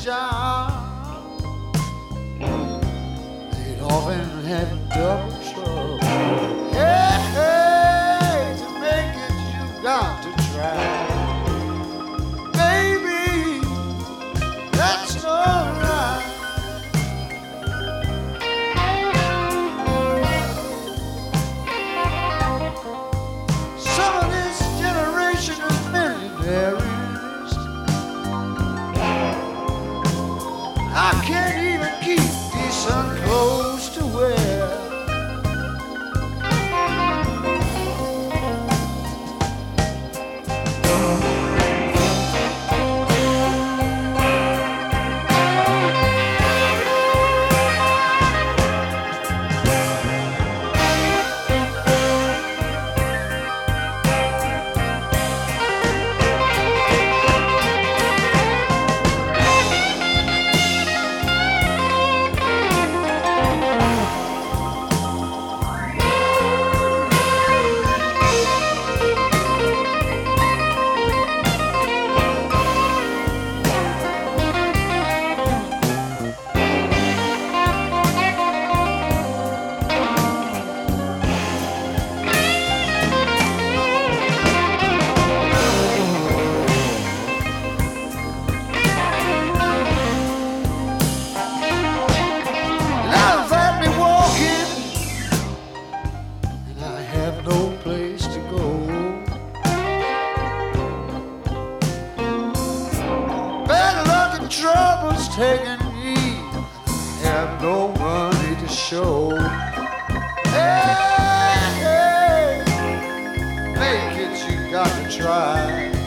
job, they'd often have double trouble. Hey, hey, to make it, you got to try. Baby, that's alright. Some of this generation of millionaires, I can't even keep decent clothes to wear. No place to go. Bad luck and trouble's taking me. Have no money to show. Hey, hey, make it, you got to try.